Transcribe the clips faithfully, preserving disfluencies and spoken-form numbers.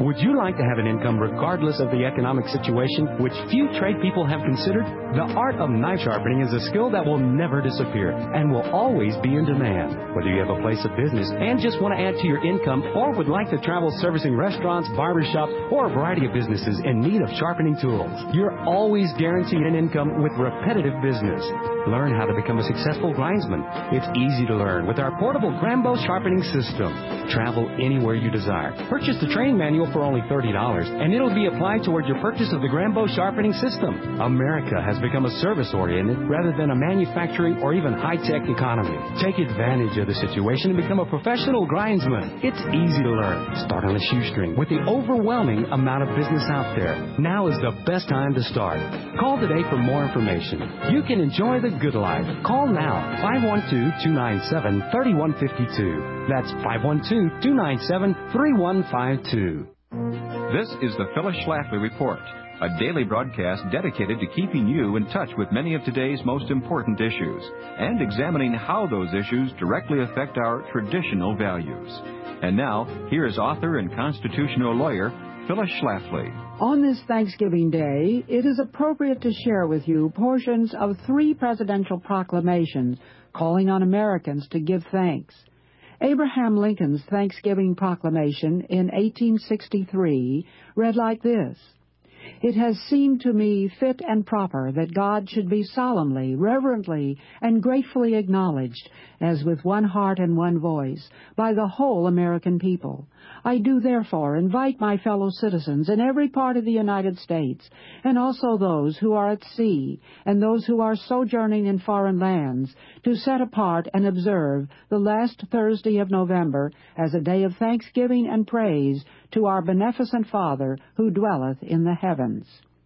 Would you like to have an income regardless of the economic situation, which few trade people have considered? The art of knife sharpening is a skill that will never disappear and will always be in demand. Whether you have a place of business and just want to add to your income or would like to travel servicing restaurants, barbershops, or a variety of businesses in need of sharpening tools, you're always guaranteed an income with repetitive business. Learn how to become a successful grindsman. It's easy to learn with our portable Grambo sharpening system. Travel anywhere you desire. Purchase the training manual for only thirty dollars, and it'll be applied toward your purchase of the Grambo sharpening system. America has become a service-oriented rather than a manufacturing or even high-tech economy. Take advantage of the situation and become a professional grindsman. It's easy to learn. Start on a shoestring with the overwhelming amount of business out there. Now is the best time to start. Call today for more information. You can enjoy the good life. Call now, five one two, two nine seven, three one five two. That's five one two, two nine seven, three one five two. This is the Phyllis Schlafly Report, a daily broadcast dedicated to keeping you in touch with many of today's most important issues and examining how those issues directly affect our traditional values. And now, here is author and constitutional lawyer Phyllis Schlafly. On this Thanksgiving Day, it is appropriate to share with you portions of three presidential proclamations calling on Americans to give thanks. Abraham Lincoln's Thanksgiving Proclamation in eighteen sixty-three read like this: "It has seemed to me fit and proper that God should be solemnly, reverently, and gratefully acknowledged, as with one heart and one voice, by the whole American people. I do therefore invite my fellow citizens in every part of the United States, and also those who are at sea, and those who are sojourning in foreign lands, to set apart and observe the last Thursday of November as a day of thanksgiving and praise to our beneficent Father who dwelleth in the heavens."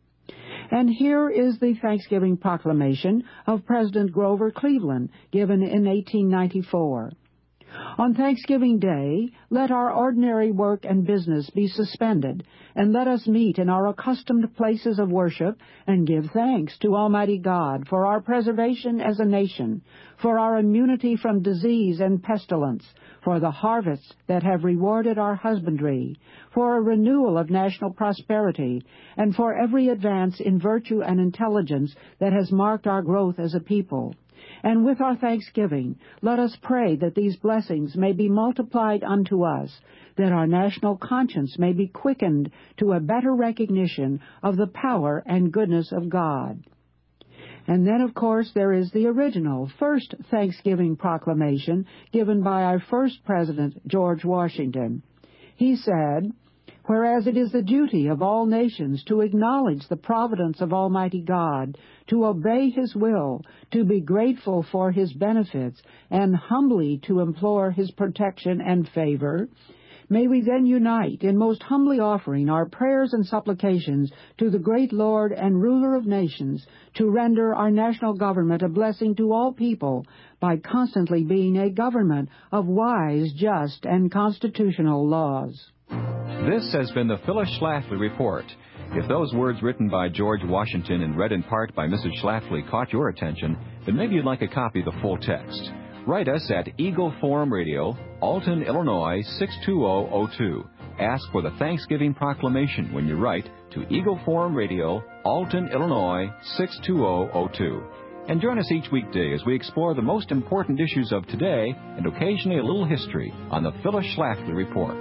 And here is the Thanksgiving proclamation of President Grover Cleveland, given in eighteen ninety-four. "On Thanksgiving Day, let our ordinary work and business be suspended, and let us meet in our accustomed places of worship and give thanks to Almighty God for our preservation as a nation, for our immunity from disease and pestilence, for the harvests that have rewarded our husbandry, for a renewal of national prosperity, and for every advance in virtue and intelligence that has marked our growth as a people. And with our thanksgiving, let us pray that these blessings may be multiplied unto us, that our national conscience may be quickened to a better recognition of the power and goodness of God." And then, of course, there is the original first Thanksgiving proclamation given by our first president, George Washington. He said, "Whereas it is the duty of all nations to acknowledge the providence of Almighty God, to obey His will, to be grateful for His benefits, and humbly to implore His protection and favor, may we then unite in most humbly offering our prayers and supplications to the great Lord and ruler of nations to render our national government a blessing to all people by constantly being a government of wise, just, and constitutional laws." This has been the Phyllis Schlafly Report. If those words written by George Washington and read in part by Missus Schlafly caught your attention, then maybe you'd like a copy of the full text. Write us at Eagle Forum Radio, Alton, Illinois, six two zero zero two. Ask for the Thanksgiving Proclamation when you write to Eagle Forum Radio, Alton, Illinois, six two zero zero two. And join us each weekday as we explore the most important issues of today and occasionally a little history on the Phyllis Schlafly Report.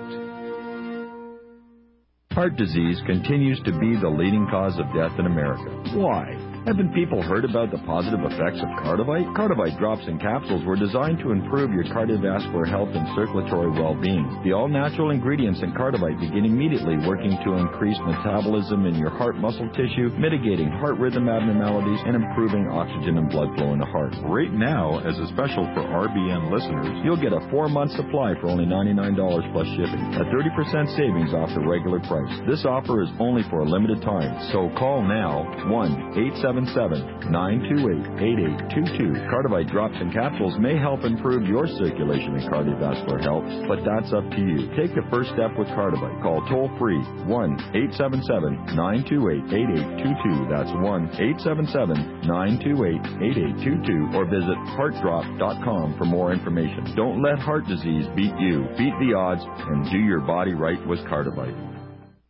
Heart disease continues to be the leading cause of death in America. Why? Haven't people heard about the positive effects of Cardivite? Cardivite drops and capsules were designed to improve your cardiovascular health and circulatory well-being. The all-natural ingredients in Cardivite begin immediately working to increase metabolism in your heart muscle tissue, mitigating heart rhythm abnormalities, and improving oxygen and blood flow in the heart. Right now, as a special for R B N listeners, you'll get a four-month supply for only ninety-nine dollars plus shipping, a thirty percent savings off the regular price. This offer is only for a limited time, so call now, one eight seven seven, nine two eight, eight eight two two. Cardivite drops and capsules may help improve your circulation and cardiovascular health, but that's up to you. Take the first step with Cardivite. Call toll-free one eight seven seven, nine two eight, eight eight two two. That's one eight seven seven, nine two eight, eight eight two two, or visit heart drop dot com for more information. Don't let heart disease beat you. Beat the odds and do your body right with Cardivite.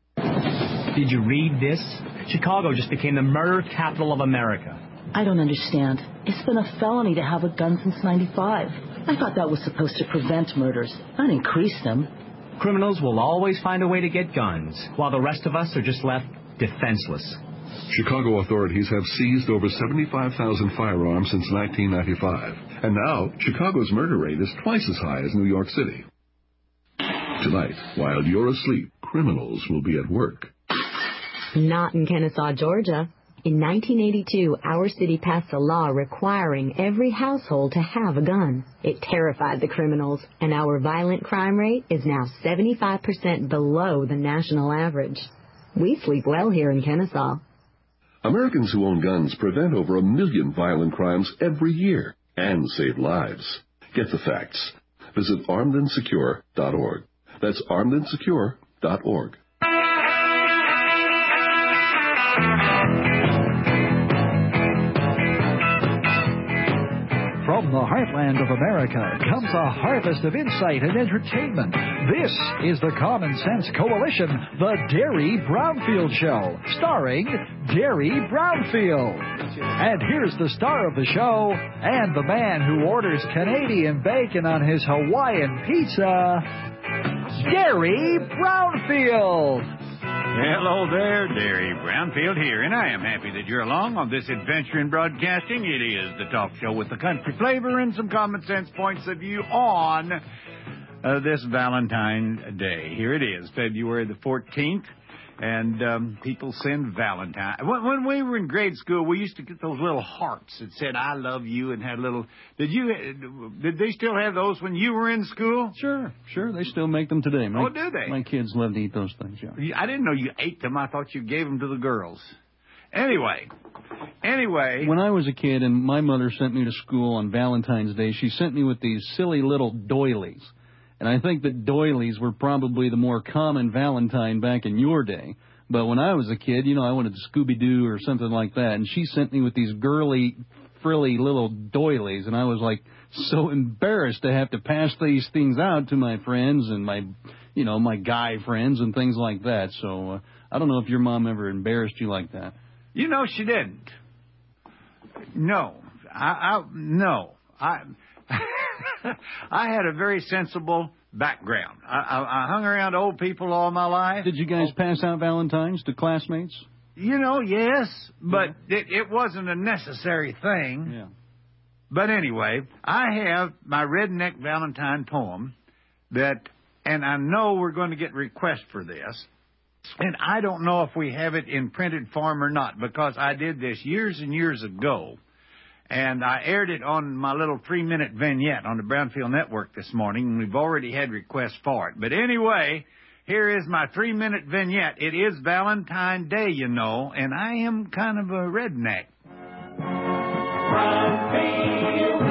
Did you read this? Chicago just became the murder capital of America. I don't understand. It's been a felony to have a gun since ninety-five. I thought that was supposed to prevent murders, not increase them. Criminals will always find a way to get guns, while the rest of us are just left defenseless. Chicago authorities have seized over seventy-five thousand firearms since nineteen ninety-five. And now, Chicago's murder rate is twice as high as New York City. Tonight, while you're asleep, criminals will be at work. Not in Kennesaw, Georgia. In nineteen eighty-two, our city passed a law requiring every household to have a gun. It terrified the criminals, and our violent crime rate is now seventy-five percent below the national average. We sleep well here in Kennesaw. Americans who own guns prevent over a million violent crimes every year and save lives. Get the facts. Visit armed and secure dot org. That's armed and secure dot org. From the heartland of America comes a harvest of insight and entertainment. This is the Common Sense Coalition, the Derry Brownfield Show, starring Derry Brownfield. And here's the star of the show and the man who orders Canadian bacon on his Hawaiian pizza, Derry Brownfield. Hello there, Derry Brownfield here, and I am happy that you're along on this adventure in broadcasting. It is the talk show with the country flavor and some common sense points of view on uh, this Valentine's Day. Here it is, February the fourteenth, and um, people send Valentine. When, when we were in grade school, we used to get those little hearts that said, I love you, and had little... Did you? Did they still have those when you were in school? Sure, sure. They still make them today. My, oh, do they? My kids love to eat those things, yeah. I didn't know you ate them. I thought you gave them to the girls. Anyway, anyway... When I was a kid and my mother sent me to school on Valentine's Day, she sent me with these silly little doilies. And I think that doilies were probably the more common Valentine back in your day. But when I was a kid, you know, I wanted Scooby-Doo or something like that. And she sent me with these girly, frilly little doilies. And I was, like, so embarrassed to have to pass these things out to my friends and my, you know, my guy friends and things like that. So uh, I don't know if your mom ever embarrassed you like that. You know, she didn't. No. I, I no. I... I had a very sensible background. I, I, I hung around old people all my life. Did you guys oh. pass out Valentines to classmates? You know, yes, but yeah. it, it wasn't a necessary thing. Yeah. But anyway, I have my Redneck Valentine poem that, and I know we're going to get requests for this, and I don't know if we have it in printed form or not, because I did this years and years ago. And I aired it on my little three-minute vignette on the Brownfield Network this morning, and we've already had requests for it. But anyway, here is my three-minute vignette. It is Valentine's Day, you know, and I am kind of a redneck. Brownfield.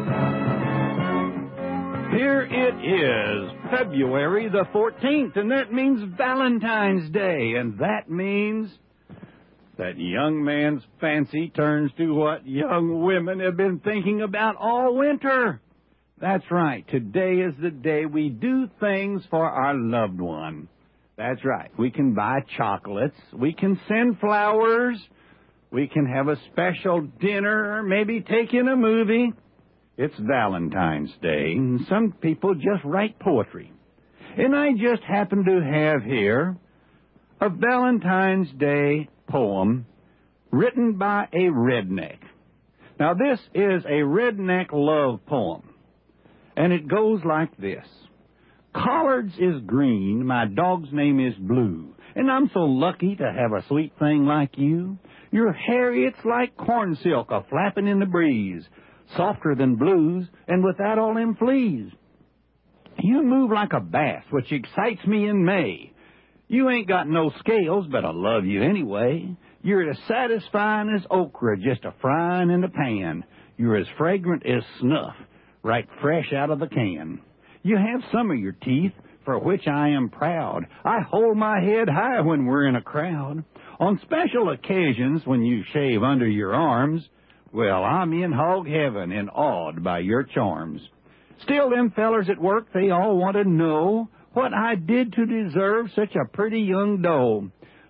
Here it is, February the fourteenth, and that means Valentine's Day, and that means... that young man's fancy turns to what young women have been thinking about all winter. That's right. Today is the day we do things for our loved one. That's right. We can buy chocolates. We can send flowers. We can have a special dinner, or maybe take in a movie. It's Valentine's Day, and some people just write poetry. And I just happen to have here a Valentine's Day poem written by a redneck. Now, this is a redneck love poem, and it goes like this. Collards is green, my dog's name is Blue, and I'm so lucky to have a sweet thing like you. Your hair, it's like corn silk a-flapping in the breeze, softer than blues, and without all them fleas. You move like a bass, which excites me in May. You ain't got no scales, but I love you anyway. You're as satisfying as okra, just a frying in the pan. You're as fragrant as snuff, right fresh out of the can. You have some of your teeth, for which I am proud. I hold my head high when we're in a crowd. On special occasions, when you shave under your arms, well, I'm in hog heaven and awed by your charms. Still, them fellers at work, they all want to know what I did to deserve such a pretty young doe.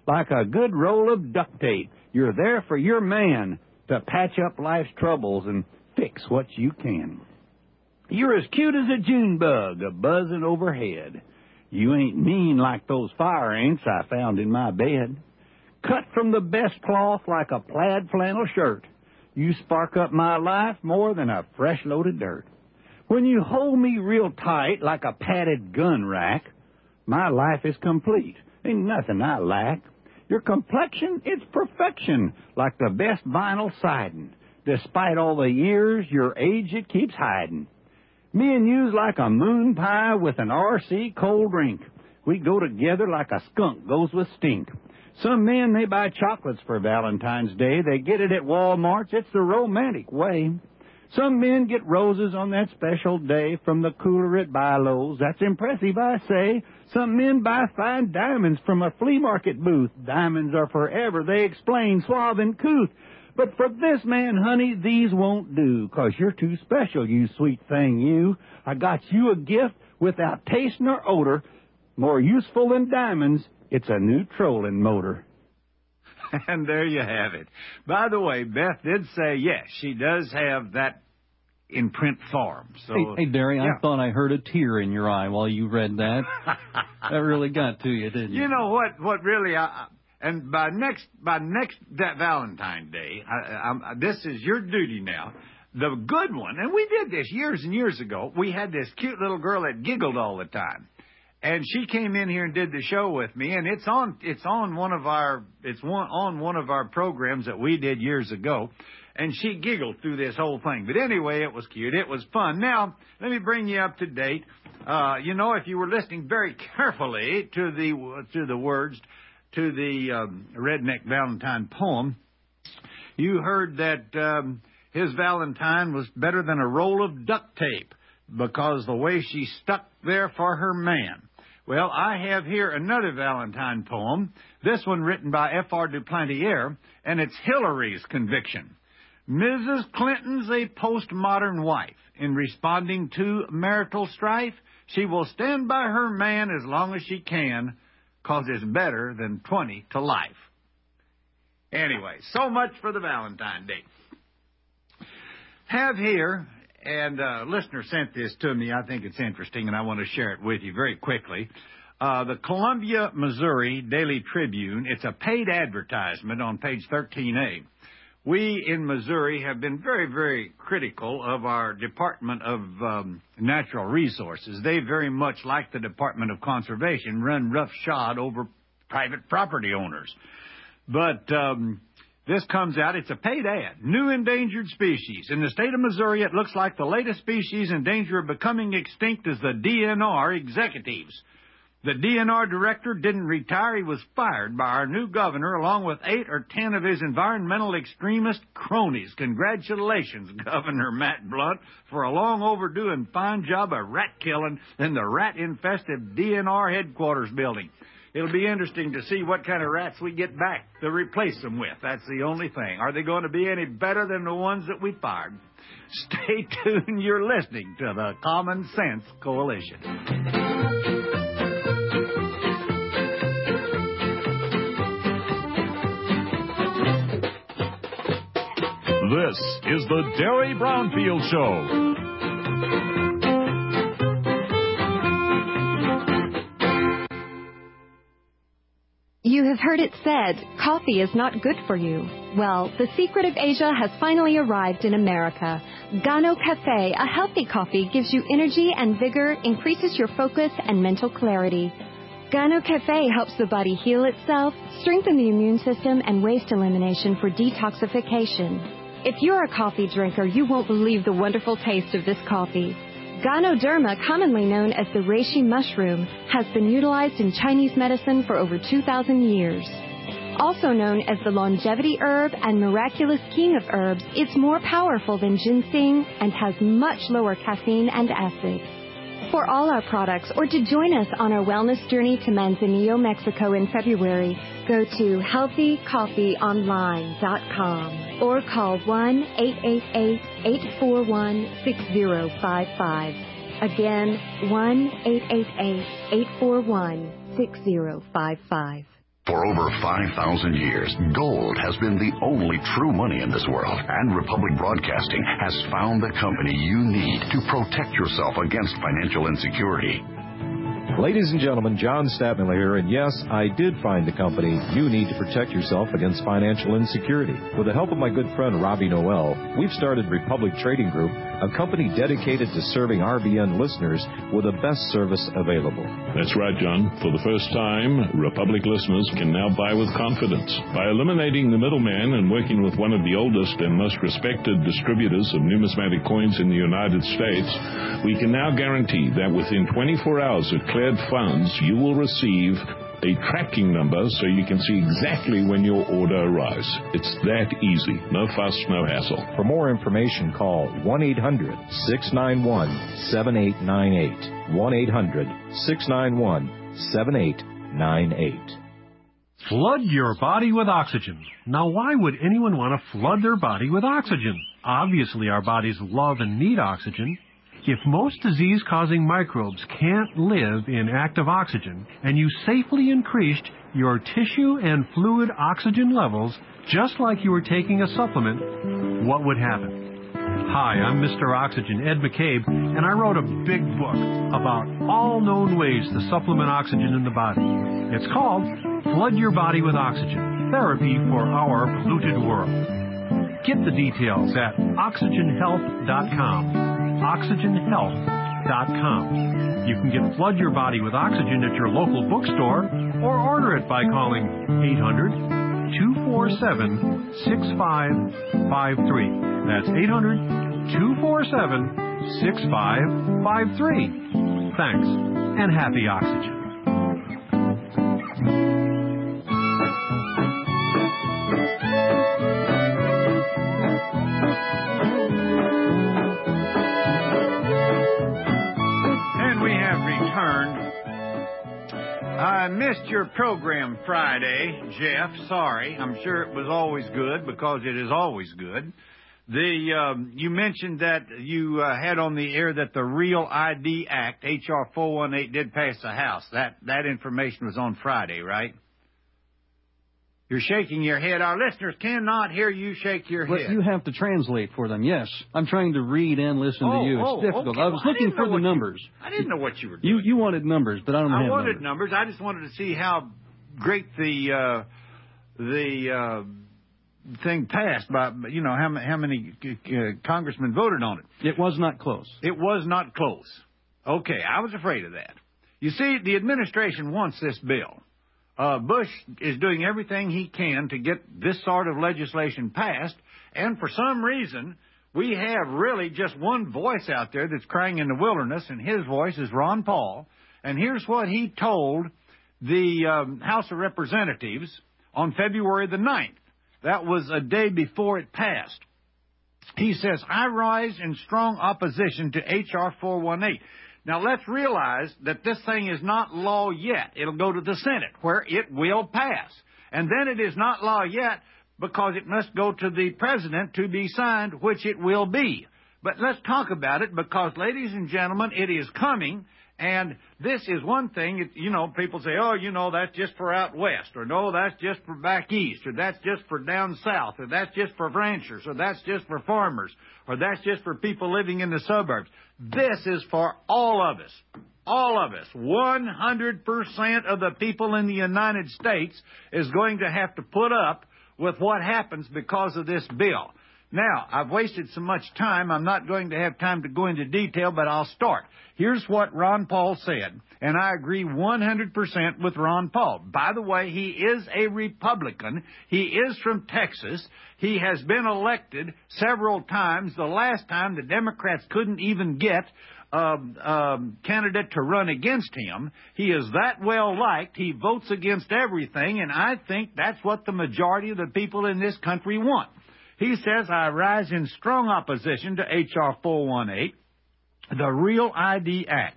like a good roll of duct tape. You're there for your man to patch up life's troubles and fix what you can. You're as cute as a June bug a-buzzing overhead. You ain't mean like those fire ants I found in my bed. Cut from the best cloth like a plaid flannel shirt. You spark up my life more than a fresh-loaded dirt. When you hold me real tight like a padded gun rack, my life is complete. Ain't nothing I lack. Your complexion, it's perfection, like the best vinyl siding. Despite all the years, your age it keeps hiding. Me and you's like a moon pie with an R C cold drink. We go together like a skunk goes with stink. Some men, they buy chocolates for Valentine's Day. They get it at Walmart's. It's the romantic way. Some men get roses on that special day from the cooler at Bi-Lo's. That's impressive, I say. Some men buy fine diamonds from a flea market booth. Diamonds are forever, they explain, suave and couth. But for this man, honey, these won't do, 'cause you're too special, you sweet thing, you. I got you a gift without taste nor odor. More useful than diamonds, it's a new trolling motor. And there you have it. By the way, Beth did say, yes, she does have that in print form. So, hey, hey Derry, yeah. I thought I heard a tear in your eye while you read that. That really got to you, didn't you? You know what? What really? I, and by next by next that Valentine's Day, I, I, this is your duty now. The good one, and we did this years and years ago. We had this cute little girl that giggled all the time. And she came in here and did the show with me, and it's on it's on one of our it's one on one of our programs that we did years ago, and she giggled through this whole thing. But anyway, it was cute. It was fun. Now, let me bring you up to date. Uh, you know, if you were listening very carefully to the to the words to the um, Redneck Valentine poem, you heard that um, his Valentine was better than a roll of duct tape because the way she stuck there for her man. Well, I have here another Valentine poem, this one written by F R Duplantier, and it's Hillary's conviction. Missus Clinton's a postmodern wife. In responding to marital strife, she will stand by her man as long as she can, 'cause it's better than twenty to life. Anyway, so much for the Valentine Day. Have here... And a listener sent this to me. I think it's interesting, and I want to share it with you very quickly. Uh, the Columbia, Missouri Daily Tribune, it's a paid advertisement on page thirteen A. We in Missouri have been very, very critical of our Department of um, Natural Resources. They very much, like the Department of Conservation, run roughshod over private property owners. But... Um, This comes out, it's a paid ad. New endangered species. In the state of Missouri, it looks like the latest species in danger of becoming extinct is the D N R executives. The D N R director didn't retire. He was fired by our new governor along with eight or ten of his environmental extremist cronies. Congratulations, Governor Matt Blunt, for a long overdue and fine job of rat killing in the rat-infested D N R headquarters building. It'll be interesting to see what kind of rats we get back to replace them with. That's the only thing. Are they going to be any better than the ones that we fired? Stay tuned. You're listening to the Common Sense Coalition. This is the Derry Brownfield Show. You have heard it said, coffee is not good for you. Well, the secret of Asia has finally arrived in America. Gano Cafe, a healthy coffee, gives you energy and vigor, increases your focus and mental clarity. Gano Cafe helps the body heal itself, strengthen the immune system, and waste elimination for detoxification. If you're a coffee drinker, you won't believe the wonderful taste of this coffee. Ganoderma, commonly known as the reishi mushroom, has been utilized in Chinese medicine for over two thousand years. Also known as the longevity herb and miraculous king of herbs, it's more powerful than ginseng and has much lower caffeine and acid. For all our products or to join us on our wellness journey to Manzanillo, Mexico in February, go to healthy coffee online dot com or call one eight eight eight, eight four one, six zero five five. Again, one eight eight eight, eight four one, six zero five five. For over five thousand years, gold has been the only true money in this world, and Republic Broadcasting has found the company you need to protect yourself against financial insecurity. Ladies and gentlemen, John Stadtmiller here, and yes, I did find the company you need to protect yourself against financial insecurity. With the help of my good friend Robbie Noel, we've started Republic Trading Group, a company dedicated to serving R B N listeners with the best service available. That's right, John. For the first time, Republic listeners can now buy with confidence. By eliminating the middleman and working with one of the oldest and most respected distributors of numismatic coins in the United States, we can now guarantee that within twenty-four hours of cleared funds, you will receive a tracking number so you can see exactly when your order arrives. It's that easy. No fuss, no hassle. For more information, call one eight hundred, six nine one, seven eight nine eight. one eight hundred, six nine one, seven eight nine eight. Flood your body with oxygen. Now, why would anyone want to flood their body with oxygen? Obviously, our bodies love and need oxygen. If most disease-causing microbes can't live in active oxygen, and you safely increased your tissue and fluid oxygen levels just like you were taking a supplement, what would happen? Hi, I'm Mister Oxygen, Ed McCabe, and I wrote a big book about all known ways to supplement oxygen in the body. It's called Flood Your Body with Oxygen, Therapy for Our Polluted World. Get the details at oxygen health dot com. oxygen health dot com. You can get Flood Your Body with Oxygen at your local bookstore or order it by calling eight hundred, two four seven, six five five three. That's eight hundred, two four seven, six five five three. Thanks, and happy oxygen. I missed your program Friday, Jeff. Sorry. I'm sure it was always good because it is always good. The um, you mentioned that you uh, had on the air that the Real I D Act, H R four one eight, did pass the House. That that information was on Friday, right? You're shaking your head. Our listeners cannot hear you shake your but head. But you have to translate for them, yes. I'm trying to read and listen oh, to you. It's oh, difficult. Okay. I was well, looking I for the numbers. You, I didn't know what you were doing. You you wanted numbers, but I don't I have wanted numbers. numbers. I just wanted to see how great the uh, the uh, thing passed by, you know, how, how many uh, congressmen voted on it. It was not close. It was not close. Okay, I was afraid of that. You see, the administration wants this bill. Uh, Bush is doing everything he can to get this sort of legislation passed, and for some reason, we have really just one voice out there that's crying in the wilderness, and his voice is Ron Paul. And here's what he told the um, House of Representatives on February the ninth. That was a day before it passed. He says, I rise in strong opposition to H R four one eight. Now, let's realize that this thing is not law yet. It'll go to the Senate, where it will pass. And then it is not law yet because it must go to the president to be signed, which it will be. But let's talk about it because, ladies and gentlemen, it is coming. And this is one thing, you know, people say, oh, you know, that's just for out west, or no, that's just for back east, or that's just for down south, or that's just for ranchers, or that's just for farmers, or that's just for people living in the suburbs. This is for all of us, all of us. one hundred percent of the people in the United States is going to have to put up with what happens because of this bill. Now, I've wasted so much time, I'm not going to have time to go into detail, but I'll start. Here's what Ron Paul said, and I agree one hundred percent with Ron Paul. By the way, he is a Republican. He is from Texas. He has been elected several times. The last time, the Democrats couldn't even get a um, um, candidate to run against him. He is that well liked. He votes against everything, and I think that's what the majority of the people in this country want. He says, I rise in strong opposition to H R four one eight, the Real I D Act.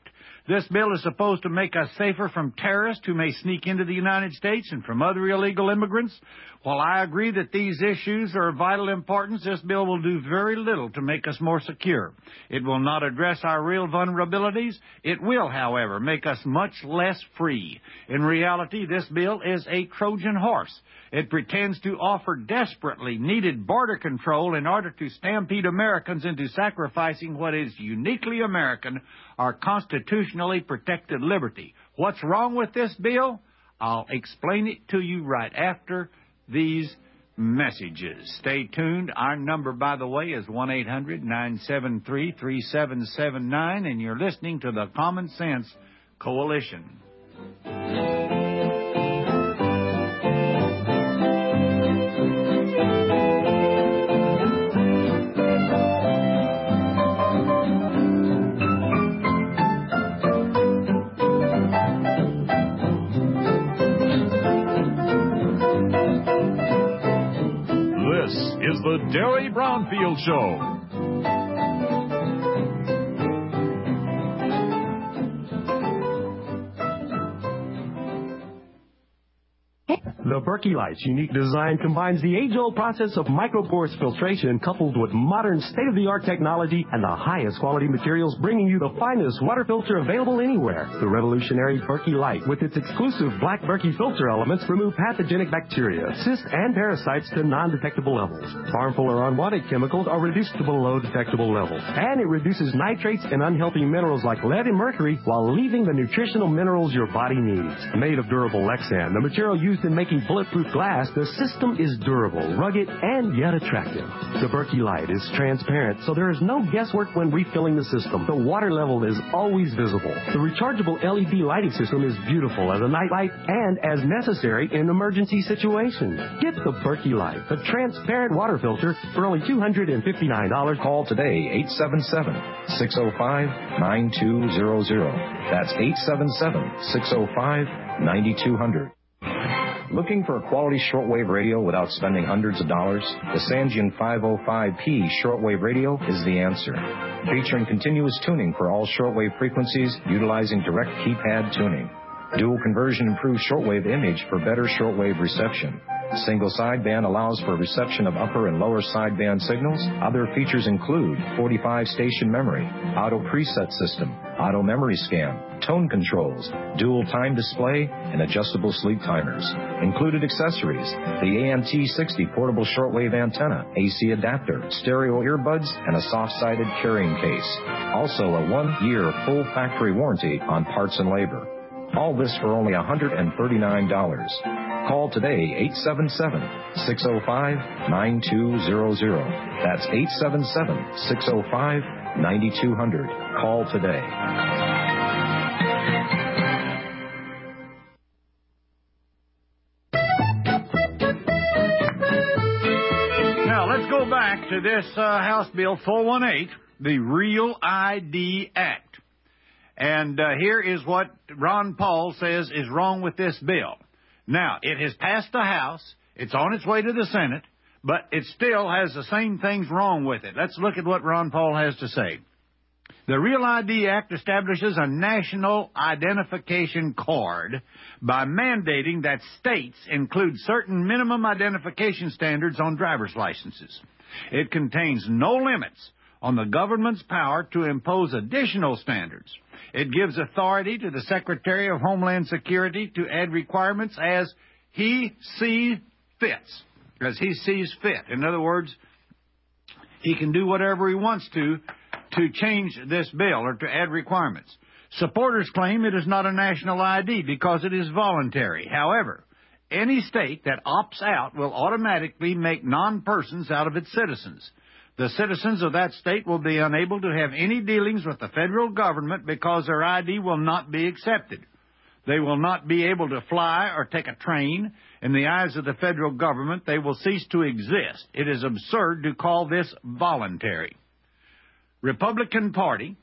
This bill is supposed to make us safer from terrorists who may sneak into the United States and from other illegal immigrants. While I agree that these issues are of vital importance, this bill will do very little to make us more secure. It will not address our real vulnerabilities. It will, however, make us much less free. In reality, this bill is a Trojan horse. It pretends to offer desperately needed border control in order to stampede Americans into sacrificing what is uniquely American, our constitutionally protected liberty. What's wrong with this bill? I'll explain it to you right after these messages. Stay tuned. Our number, by the way, is one eight hundred nine seven three three seven seven nine, and you're listening to the Common Sense Coalition. Is the Derry Brownfield Show. The Berkey Light's unique design combines the age-old process of microporous filtration coupled with modern state-of-the-art technology and the highest quality materials, bringing you the finest water filter available anywhere. The revolutionary Berkey Light, with its exclusive black Berkey filter elements, remove pathogenic bacteria, cysts, and parasites to non-detectable levels. Harmful or unwanted chemicals are reduced to below detectable levels. And it reduces nitrates and unhealthy minerals like lead and mercury while leaving the nutritional minerals your body needs. Made of durable Lexan, the material used in making bulletproof glass, the system is durable, rugged, and yet attractive. The Berkey Light is transparent, so there is no guesswork when refilling the system. The water level is always visible. The rechargeable L E D lighting system is beautiful as a night light and as necessary in emergency situations. Get the Berkey Light, the transparent water filter, for only two hundred fifty-nine dollars. Call today, eight seven seven, six oh five, nine two zero zero. That's eight seven seven, six oh five, nine two zero zero. Looking for a quality shortwave radio without spending hundreds of dollars? The Sangean five oh five P shortwave radio is the answer. Featuring continuous tuning for all shortwave frequencies, utilizing direct keypad tuning. Dual conversion improves shortwave image for better shortwave reception. Single sideband allows for reception of upper and lower sideband signals. Other features include forty-five station memory, auto preset system, auto memory scan, tone controls, dual time display, and adjustable sleep timers. Included accessories: the A M T sixty portable shortwave antenna, A C adapter, stereo earbuds, and a soft-sided carrying case. Also a one-year full factory warranty on parts and labor. All this for only one hundred thirty-nine dollars. Call today, eight seven seven, six oh five, nine two zero zero. That's eight seven seven, six oh five, nine two zero zero. Call today. Now, let's go back to this uh, House Bill four eighteen, the Real I D Act. And uh, here is what Ron Paul says is wrong with this bill. Now, it has passed the House, it's on its way to the Senate, but it still has the same things wrong with it. Let's look at what Ron Paul has to say. The Real I D Act establishes a national identification card by mandating that states include certain minimum identification standards on driver's licenses. It contains no limits on the government's power to impose additional standards. It gives authority to the Secretary of Homeland Security to add requirements as he sees fits, as he sees fit. In other words, he can do whatever he wants to to change this bill or to add requirements. Supporters claim it is not a national I D because it is voluntary. However, any state that opts out will automatically make non-persons out of its citizens. The citizens of that state will be unable to have any dealings with the federal government because their I D will not be accepted. They will not be able to fly or take a train. In the eyes of the federal government, they will cease to exist. It is absurd to call this voluntary. Republican Party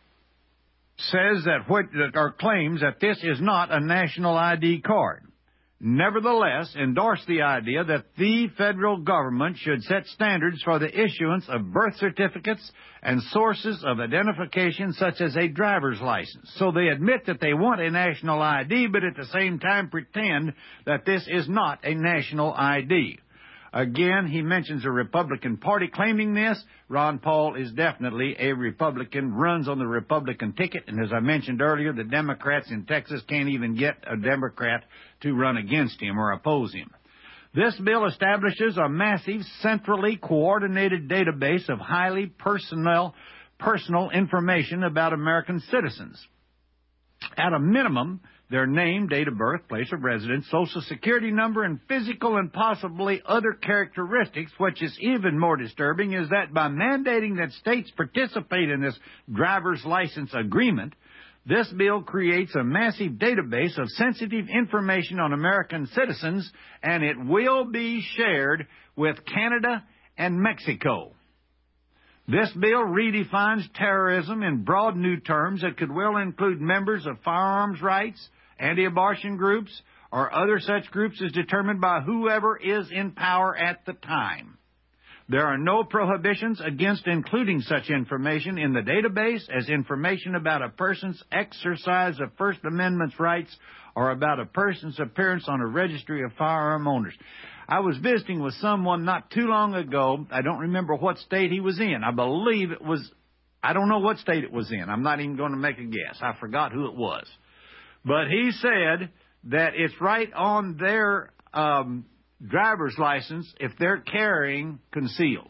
says that what, or claims that this is not a national I D card. nevertheless endorsed the idea that the federal government should set standards for the issuance of birth certificates and sources of identification such as a driver's license. So they admit that they want a national I D, but at the same time pretend that this is not a national I D. Again, he mentions a Republican Party claiming this. Ron Paul is definitely a Republican, runs on the Republican ticket, and as I mentioned earlier, the Democrats in Texas can't even get a Democrat to run against him or oppose him. This bill establishes a massive, centrally coordinated database of highly personnel, personal information about American citizens. At a minimum, their name, date of birth, place of residence, social security number, and physical and possibly other characteristics. Which is even more disturbing is that by mandating that states participate in this driver's license agreement, this bill creates a massive database of sensitive information on American citizens, and it will be shared with Canada and Mexico. This bill redefines terrorism in broad new terms that could well include members of firearms rights, anti-abortion groups, or other such groups as determined by whoever is in power at the time. There are no prohibitions against including such information in the database as information about a person's exercise of First Amendment rights or about a person's appearance on a registry of firearm owners. I was visiting with someone not too long ago. I don't remember what state he was in. I believe it was, I don't know what state it was in. I'm not even going to make a guess. I forgot who it was. But he said that it's right on their um, driver's license if they're carrying concealed.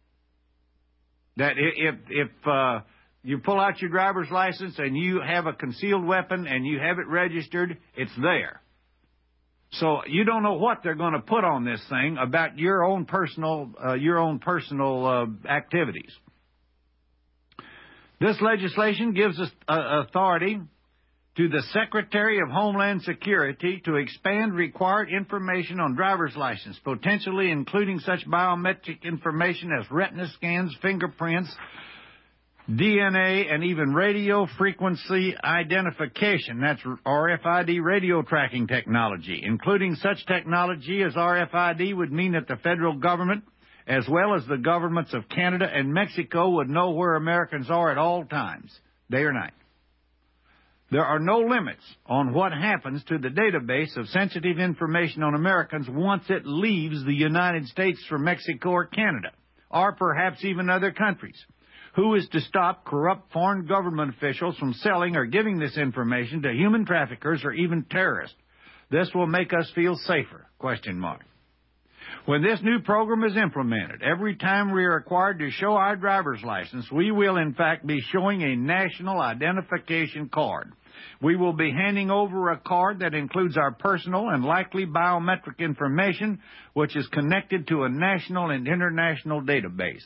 That if, if uh, you pull out your driver's license and you have a concealed weapon and you have it registered, it's there. So you don't know what they're going to put on this thing about your own personal, uh, your own personal uh, activities. This legislation gives us uh, authority to the Secretary of Homeland Security to expand required information on driver's license, potentially including such biometric information as retina scans, fingerprints, D N A, and even radio frequency identification. That's R F I D radio tracking technology. Including such technology as R F I D would mean that the federal government, as well as the governments of Canada and Mexico, would know where Americans are at all times, day or night. There are no limits on what happens to the database of sensitive information on Americans once it leaves the United States for Mexico or Canada, or perhaps even other countries. Who is to stop corrupt foreign government officials from selling or giving this information to human traffickers or even terrorists? This will make us feel safer, question mark. When this new program is implemented, every time we are required to show our driver's license, we will in fact be showing a national identification card. We will be handing over a card that includes our personal and likely biometric information, which is connected to a national and international database.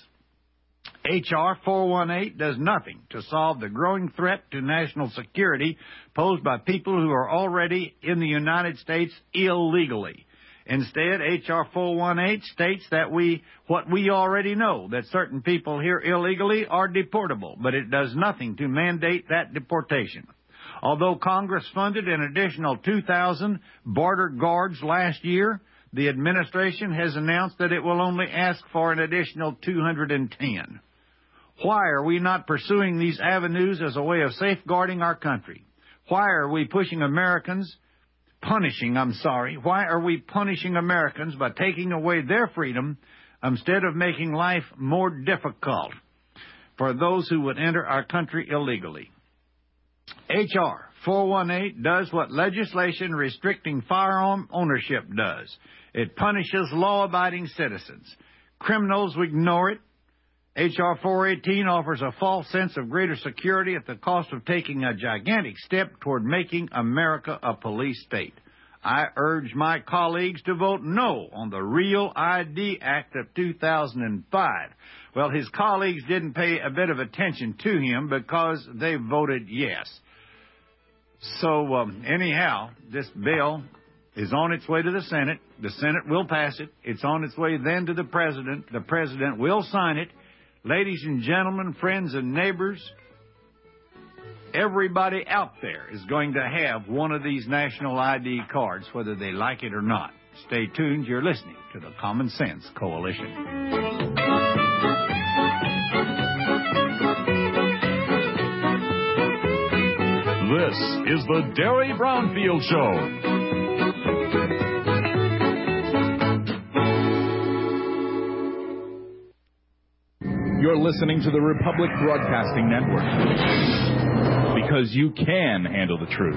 H R four eighteen does nothing to solve the growing threat to national security posed by people who are already in the United States illegally. Instead, H R four eighteen states that we, what we already know, that certain people here illegally are deportable, but it does nothing to mandate that deportation. Although Congress funded an additional two thousand border guards last year, the administration has announced that it will only ask for an additional two hundred ten. Why are we not pursuing these avenues as a way of safeguarding our country? Why are we pushing Americans, punishing, I'm sorry, why are we punishing Americans by taking away their freedom instead of making life more difficult for those who would enter our country illegally? H R four eighteen does what legislation restricting firearm ownership does. It punishes law-abiding citizens. Criminals ignore it. H R four eighteen offers a false sense of greater security at the cost of taking a gigantic step toward making America a police state. I urge my colleagues to vote no on the Real I D Act of two thousand five. Well, his colleagues didn't pay a bit of attention to him because they voted yes. So, um, anyhow, this bill is on its way to the Senate. The Senate will pass it. It's on its way then to the President. The President will sign it. Ladies and gentlemen, friends and neighbors, Everybody out there is going to have one of these national I D cards, whether they like it or not. Stay tuned. You're listening to the Common Sense Coalition. This is the Derry Brownfield Show. You're listening to the Republic Broadcasting Network. Because you can handle the truth.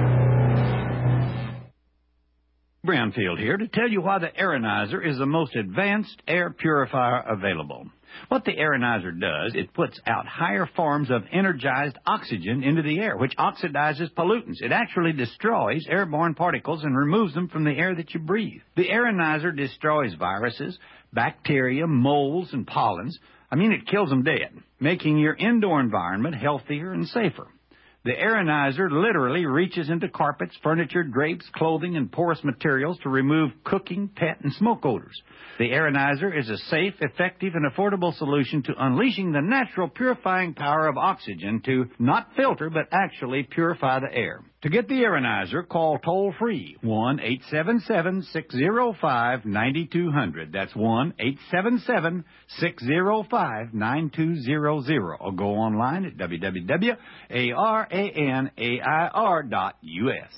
Brownfield here to tell you why the Aeronizer is the most advanced air purifier available. What the Aeronizer does, it puts out higher forms of energized oxygen into the air, which oxidizes pollutants. It actually destroys airborne particles and removes them from the air that you breathe. The Aeronizer destroys viruses, bacteria, molds, and pollens. I mean, it kills them dead, making your indoor environment healthier and safer. The Aeronizer literally reaches into carpets, furniture, drapes, clothing, and porous materials to remove cooking, pet, and smoke odors. The Aeronizer is a safe, effective, and affordable solution to unleashing the natural purifying power of oxygen to not filter, but actually purify the air. To get the Aeronizer, call toll-free one eight seven seven, six zero five, nine two zero zero. That's one eight seven seven, six zero five, nine two zero zero. Or go online at w w w dot aranair dot u s.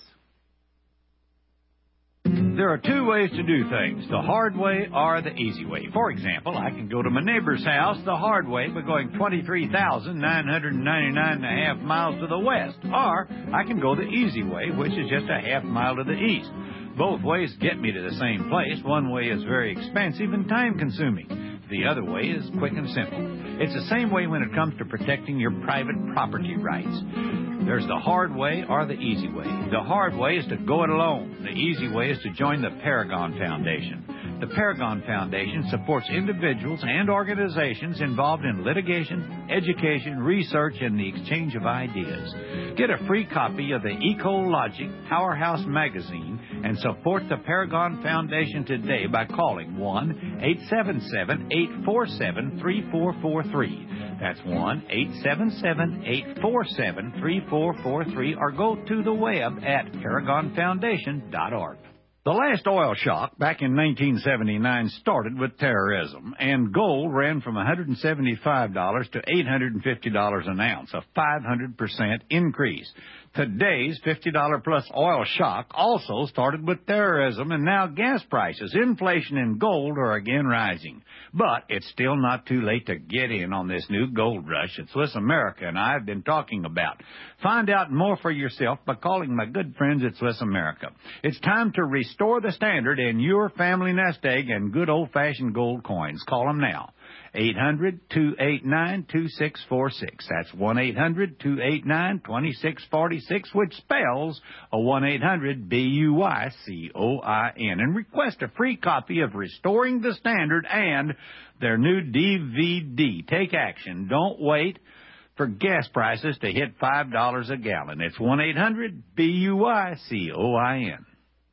There are two ways to do things, the hard way or the easy way. For example, I can go to my neighbor's house the hard way by going twenty-three thousand nine hundred ninety-nine and a half miles to the west. Or I can go the easy way, which is just a half mile to the east. Both ways get me to the same place. One way is very expensive and time-consuming. The other way is quick and simple. It's the same way when it comes to protecting your private property rights. There's the hard way or the easy way. The hard way is to go it alone. The easy way is to join the Paragon Foundation. The Paragon Foundation supports individuals and organizations involved in litigation, education, research, and the exchange of ideas. Get a free copy of the EcoLogic Powerhouse magazine and support the Paragon Foundation today by calling one eight seven seven, eight four seven, three four four three. That's one eight seven seven, eight four seven, three four four three, or go to the web at paragon foundation dot org. The last oil shock back in nineteen seventy-nine started with terrorism, and gold ran from one hundred seventy-five dollars to eight hundred fifty dollars an ounce, a five hundred percent increase. Today's fifty dollars plus oil shock also started with terrorism, and now gas prices, inflation, and gold are again rising. But it's still not too late to get in on this new gold rush that Swiss America and I have been talking about. Find out more for yourself by calling my good friends at Swiss America. It's time to restore the standard in your family nest egg and good old-fashioned gold coins. Call them now. eight hundred, two eight nine, two six four six. That's one eight hundred, two eight nine, two six four six, which spells a one eight hundred B U Y C O I N. And request a free copy of Restoring the Standard and their new D V D. Take action. Don't wait for gas prices to hit five dollars a gallon. It's one eight hundred B U Y C O I N.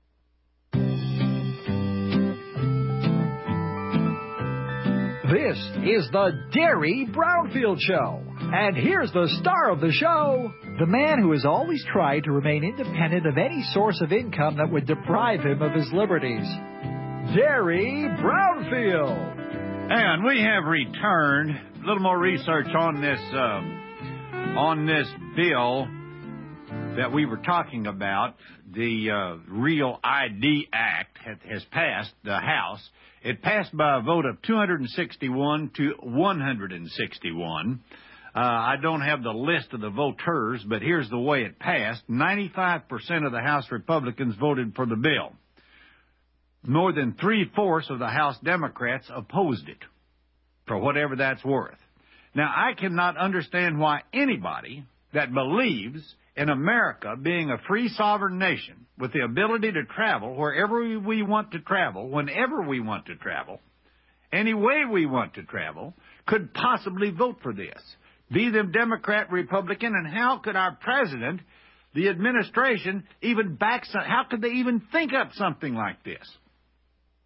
This is the Derry Brownfield Show. And here's the star of the show, the man who has always tried to remain independent of any source of income that would deprive him of his liberties, Derry Brownfield. And we have returned a little more research on this um, on this bill that we were talking about. The uh, Real I D Act has passed the House. It passed by a vote of two hundred sixty-one to one hundred sixty-one. Uh, I don't have the list of the voters, but here's the way it passed. ninety-five percent of the House Republicans voted for the bill. More than three-fourths of the House Democrats opposed it, for whatever that's worth. Now, I cannot understand why anybody that believes in America being a free sovereign nation with the ability to travel wherever we want to travel, whenever we want to travel, any way we want to travel, could possibly vote for this. Be them Democrat, Republican, and how could our president, the administration, even back some, how could they even think up something like this? It's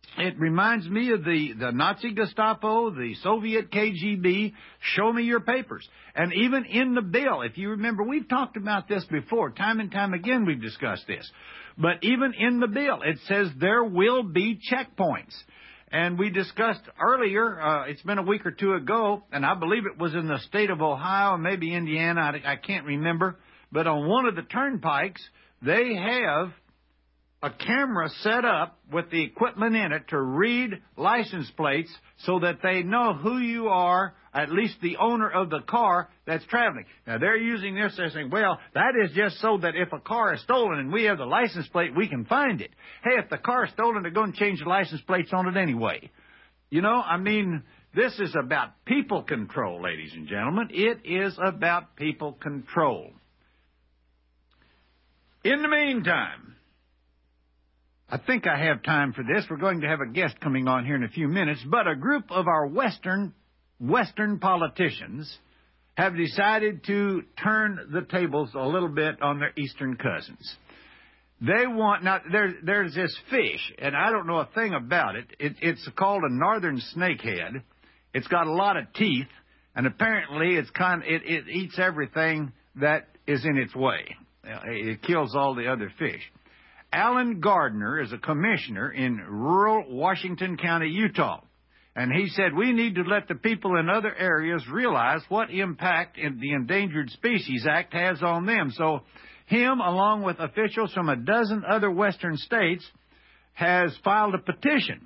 It reminds me of the, the Nazi Gestapo, the Soviet K G B. Show me your papers. And even in the bill, if you remember, we've talked about this before. Time and time again we've discussed this. But even in the bill, it says there will be checkpoints. And we discussed earlier, uh, it's been a week or two ago, and I believe it was in the state of Ohio, maybe Indiana, I, I can't remember. But on one of the turnpikes, they have a camera set up with the equipment in it to read license plates so that they know who you are, at least the owner of the car that's traveling. Now, they're using this, they're saying, well, that is just so that if a car is stolen and we have the license plate, we can find it. Hey, if the car is stolen, they're going to change the license plates on it anyway. You know, I mean, this is about people control, ladies and gentlemen. It is about people control. In the meantime, I think I have time for this. We're going to have a guest coming on here in a few minutes, but a group of our Western Western politicians have decided to turn the tables a little bit on their Eastern cousins. They want, now, there, there's this fish, and I don't know a thing about it. it. It's called a northern snakehead. It's got a lot of teeth, and apparently it's kind, it, it eats everything that is in its way. It kills all the other fish. Alan Gardner is a commissioner in rural Washington County, Utah. And he said, we need to let the people in other areas realize what impact the Endangered Species Act has on them. So him, along with officials from a dozen other western states, has filed a petition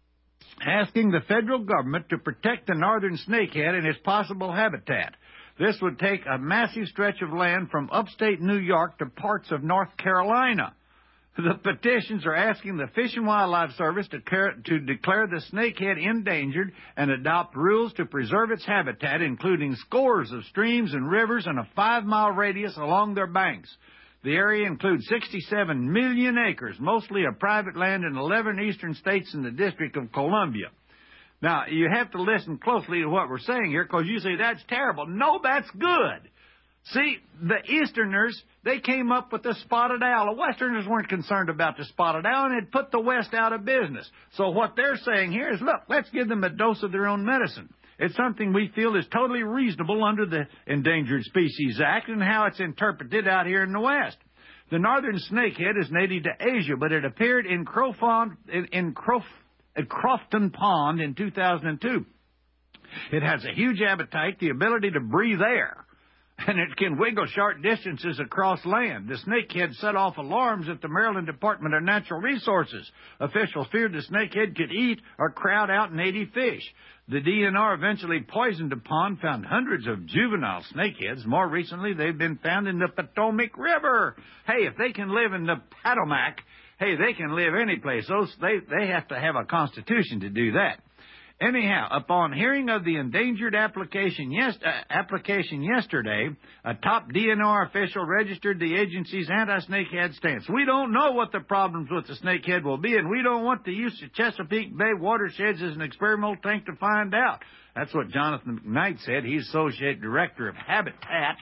asking the federal government to protect the northern snakehead and its possible habitat. This would take a massive stretch of land from upstate New York to parts of North Carolina. The petitions are asking the Fish and Wildlife Service to, to declare the snakehead endangered and adopt rules to preserve its habitat, including scores of streams and rivers and a five-mile radius along their banks. The area includes sixty-seven million acres, mostly of private land in eleven eastern states and the District of Columbia. Now, you have to listen closely to what we're saying here, because you say, that's terrible. No, that's good. See, the Easterners, they came up with the spotted owl. The Westerners weren't concerned about the spotted owl, and it put the West out of business. So what they're saying here is, look, let's give them a dose of their own medicine. It's something we feel is totally reasonable under the Endangered Species Act and how it's interpreted out here in the West. The northern snakehead is native to Asia, but it appeared in, Crofon, in, in, Crof, in Crofton Pond in two thousand two. It has a huge appetite, the ability to breathe air, and it can wiggle short distances across land. The snakehead set off alarms at the Maryland Department of Natural Resources. Officials feared the snakehead could eat or crowd out native fish. The D N R eventually poisoned the pond, found hundreds of juvenile snakeheads. More recently, they've been found in the Potomac River. Hey, if they can live in the Potomac, hey, they can live any place. Those, they, they have to have a constitution to do that. Anyhow, upon hearing of the endangered application, yes, uh, application yesterday, a top D N R official registered the agency's anti-snakehead stance. We don't know what the problems with the snakehead will be, and we don't want to use the Chesapeake Bay watersheds as an experimental tank to find out. That's what Jonathan McKnight said. He's Associate Director of Habitat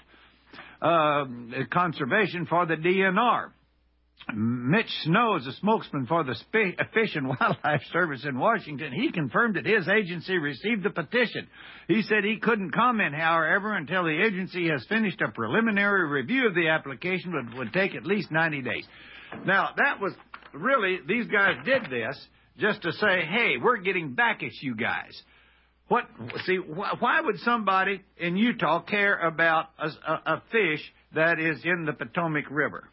uh, Conservation for the D N R. Mitch Snow is a spokesman for the Fish and Wildlife Service in Washington. He confirmed that his agency received the petition. He said he couldn't comment, however, until the agency has finished a preliminary review of the application, but would take at least ninety days. Now, that was really, these guys did this just to say, hey, we're getting back at you guys. What? See, wh- why would somebody in Utah care about a, a, a fish that is in the Potomac River?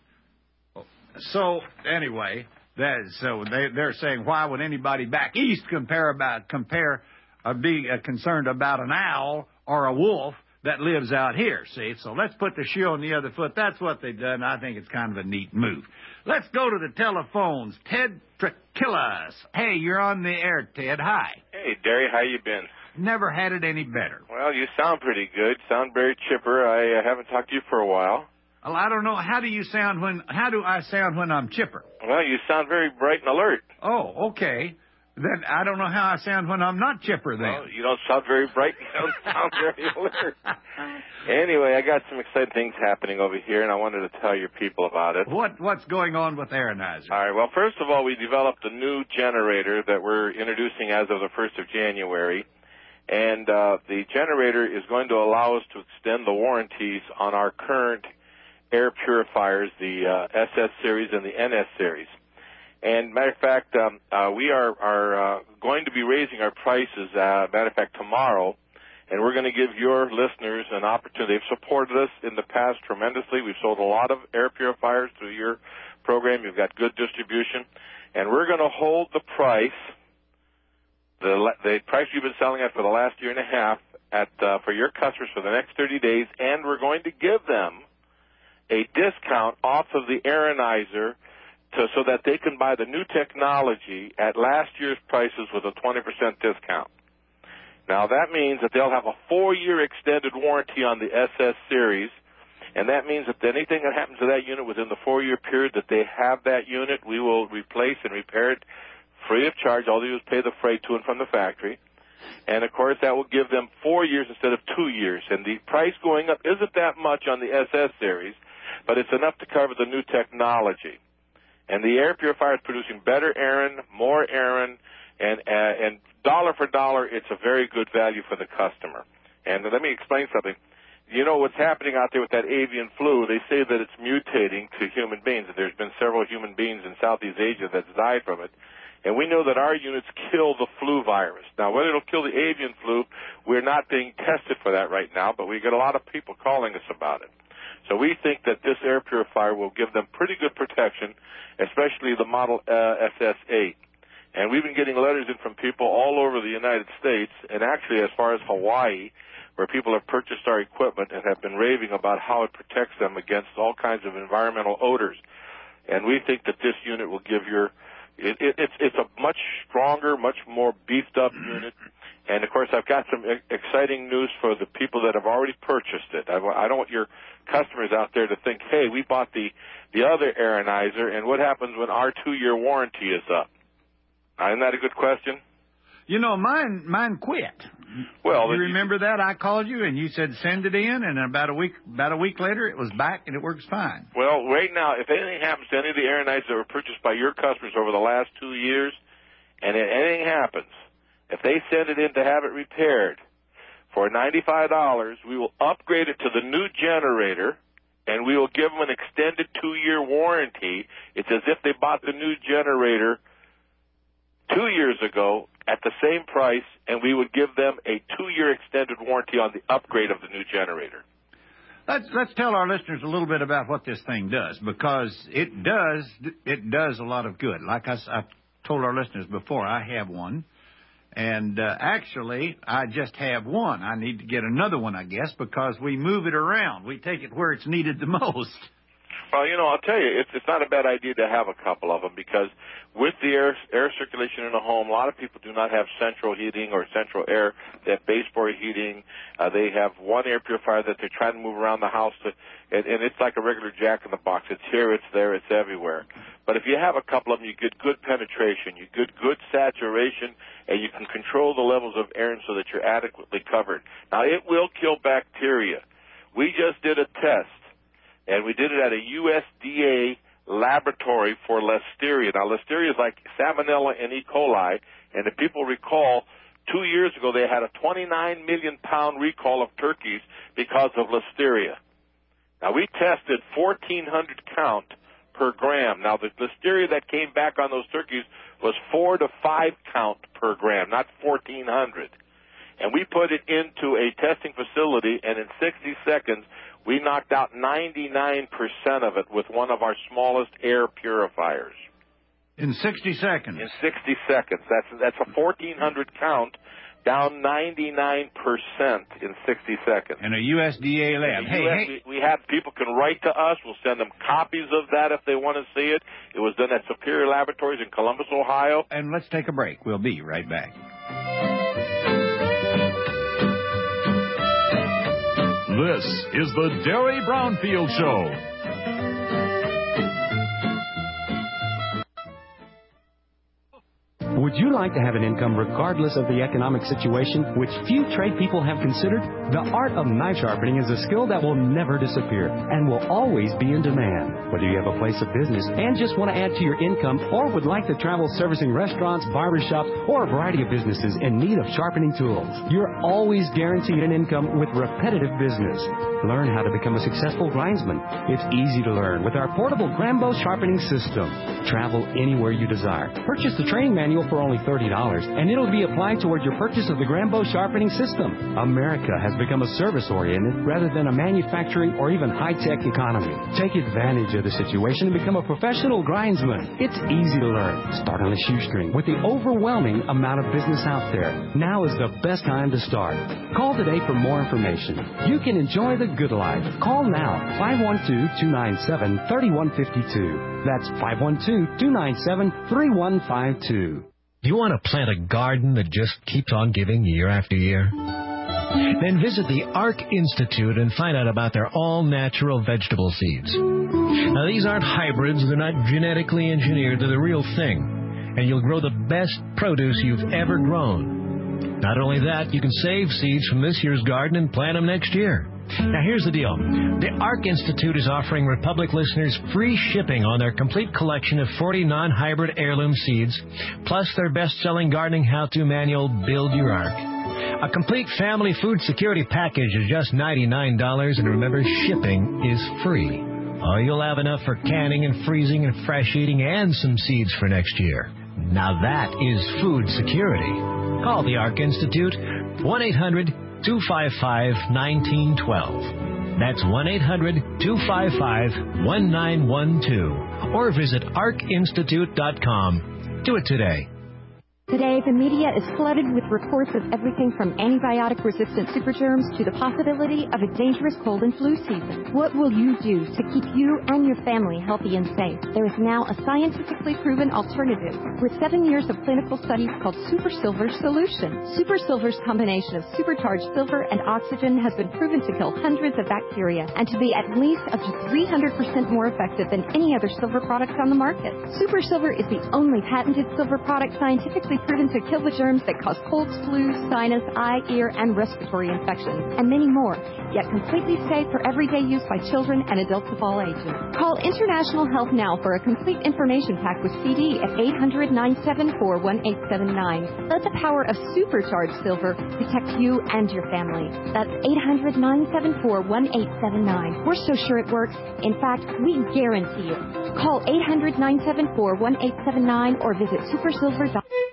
So, anyway, that, so they, they're saying, why would anybody back east compare about compare uh, be uh, concerned about an owl or a wolf that lives out here, see? So let's put the shoe on the other foot. That's what they've done. I think it's kind of a neat move. Let's go to the telephones. Ted Trakillas. Hey, you're on the air, Ted. Hi. Hey, Derry, how you been? Never had it any better. Well, you sound pretty good. Sound very chipper. I uh, haven't talked to you for a while. Well, I don't know. How do you sound when, how do I sound when I'm chipper? Well, you sound very bright and alert. Oh, okay. Then I don't know how I sound when I'm not chipper then. Well, you don't sound very bright. You don't sound very alert. Anyway, I got some exciting things happening over here, and I wanted to tell your people about it. What What's going on with Aeronizer? All right. Well, first of all, we developed a new generator that we're introducing as of the first of January. And uh, the generator is going to allow us to extend the warranties on our current air purifiers, the uh, S S series and the N S series. And matter of fact, um, uh, we are, are uh, going to be raising our prices, uh, matter of fact, tomorrow. And we're going to give your listeners an opportunity. They've supported us in the past tremendously. We've sold a lot of air purifiers through your program. You've got good distribution. And we're going to hold the price, the, the price you've been selling at for the last year and a half, at uh, for your customers for the next thirty days. And we're going to give them a discount off of the Aeronizer to, so that they can buy the new technology at last year's prices with a twenty percent discount. Now, that means that they'll have a four-year extended warranty on the S S series, and that means that anything that happens to that unit within the four-year period that they have that unit, we will replace and repair it free of charge. All they do is pay the freight to and from the factory. And, of course, that will give them four years instead of two years. And the price going up isn't that much on the S S series, but it's enough to cover the new technology. And the air purifier is producing better Aaron, more Aaron, and uh, and dollar for dollar, it's a very good value for the customer. And let me explain something. You know what's happening out there with that avian flu? They say that it's mutating to human beings. There's been several human beings in Southeast Asia that's died from it. And we know that our units kill the flu virus. Now, whether it'll kill the avian flu, we're not being tested for that right now, but we get a lot of people calling us about it. So we think that this air purifier will give them pretty good protection, especially the Model uh, S S eight. And we've been getting letters in from people all over the United States, and actually as far as Hawaii, where people have purchased our equipment and have been raving about how it protects them against all kinds of environmental odors. And we think that this unit will give your it, it, it's it's a much stronger, much more beefed up unit. And of course, I've got some exciting news for the people that have already purchased it. I, I don't want your customers out there to think, hey, we bought the the other Aeronizer, and what happens when our two-year warranty is up? Isn't that a good question? You know, mine mine quit. Well, you remember that? I called you and you said send it in, and about a week about a week later it was back and it works fine. Well, right now, if anything happens to any of the Aeronizers that were purchased by your customers over the last two years, and if anything happens, if they send it in to have it repaired for ninety-five dollars, we will upgrade it to the new generator, and we will give them an extended two-year warranty. It's as if they bought the new generator two years ago at the same price, and we would give them a two-year extended warranty on the upgrade of the new generator. Let's let's tell our listeners a little bit about what this thing does, because it does it does a lot of good. Like I, I told our listeners before, I have one, and uh, actually I just have one. I need to get another one, I guess, because we move it around. We take it where it's needed the most. Well, you know, I'll tell you, it's, it's not a bad idea to have a couple of them, because with the air, air circulation in a home, a lot of people do not have central heating or central air. They have baseboard heating. Uh, they have one air purifier that they're trying to move around the house, to, and, and it's like a regular jack-in-the-box. It's here, it's there, it's everywhere. But if you have a couple of them, you get good penetration, you get good saturation, and you can control the levels of air so that you're adequately covered. Now, it will kill bacteria. We just did a test, and we did it at a U S D A laboratory for Listeria. Now, Listeria is like Salmonella and E. coli, and if people recall, two years ago they had a twenty-nine million pound recall of turkeys because of Listeria. Now, we tested fourteen hundred count per gram. Now, the Listeria that came back on those turkeys was four to five count per gram, not fourteen hundred. And we put it into a testing facility, and in sixty seconds, we knocked out ninety-nine percent of it with one of our smallest air purifiers. In sixty seconds? In sixty seconds. That's that's a fourteen hundred count, down ninety-nine percent in sixty seconds. In a U S D A lab. Hey, U S, hey. We, we have people can write to us. We'll send them copies of that if they want to see it. It was done at Superior Laboratories in Columbus, Ohio. And let's take a break. We'll be right back. This is the Derry Brownfield Show. Would you like to have an income regardless of the economic situation, which few trade people have considered? The art of knife sharpening is a skill that will never disappear and will always be in demand. Whether you have a place of business and just want to add to your income, or would like to travel servicing restaurants, barbershops, or a variety of businesses in need of sharpening tools, you're always guaranteed an income with repetitive business. Learn how to become a successful grindsman. It's easy to learn with our portable Grambo sharpening system. Travel anywhere you desire. Purchase the training manual for only thirty dollars, and it'll be applied toward your purchase of the Grambo sharpening system. America has become a service-oriented rather than a manufacturing or even high-tech economy. Take advantage of the situation and become a professional grindsman. It's easy to learn. Start on a shoestring. With the overwhelming amount of business out there, now is the best time to start. Call today for more information. You can enjoy the good life. Call now, five one two, two nine seven, three one five two. That's five one two, two nine seven, three one five two. Do you want to plant a garden that just keeps on giving year after year? Then visit the ARC Institute and find out about their all-natural vegetable seeds. Now, these aren't hybrids. They're not genetically engineered. They're the real thing. And you'll grow the best produce you've ever grown. Not only that, you can save seeds from this year's garden and plant them next year. Now, here's the deal. The ARC Institute is offering Republic listeners free shipping on their complete collection of forty non-hybrid heirloom seeds, plus their best-selling gardening how-to manual, Build Your Ark. A complete family food security package is just ninety-nine dollars, and remember, shipping is free. Oh, you'll have enough for canning and freezing and fresh eating and some seeds for next year. Now that is food security. Call the ARC Institute, one eight hundred, two five five, one nine one two. That's one eight hundred, two five five, one nine one two. Or visit arc institute dot com. Do it today. Today, the media is flooded with reports of everything from antibiotic-resistant supergerms to the possibility of a dangerous cold and flu season. What will you do to keep you and your family healthy and safe? There is now a scientifically proven alternative with seven years of clinical studies called Super Silver Solution. Super Silver's combination of supercharged silver and oxygen has been proven to kill hundreds of bacteria and to be at least up to three hundred percent more effective than any other silver product on the market. Super Silver is the only patented silver product scientifically proven to kill the germs that cause colds, flus, sinus, eye, ear, and respiratory infections, and many more, yet completely safe for everyday use by children and adults of all ages. Call International Health now for a complete information pack with C D at eight hundred, nine seven four, one eight seven nine. Let the power of supercharged silver protect you and your family. That's eight hundred, nine seven four, one eight seven nine. We're so sure it works. In fact, we guarantee it. Call eight hundred, nine seven four, one eight seven nine or visit supersilver dot com.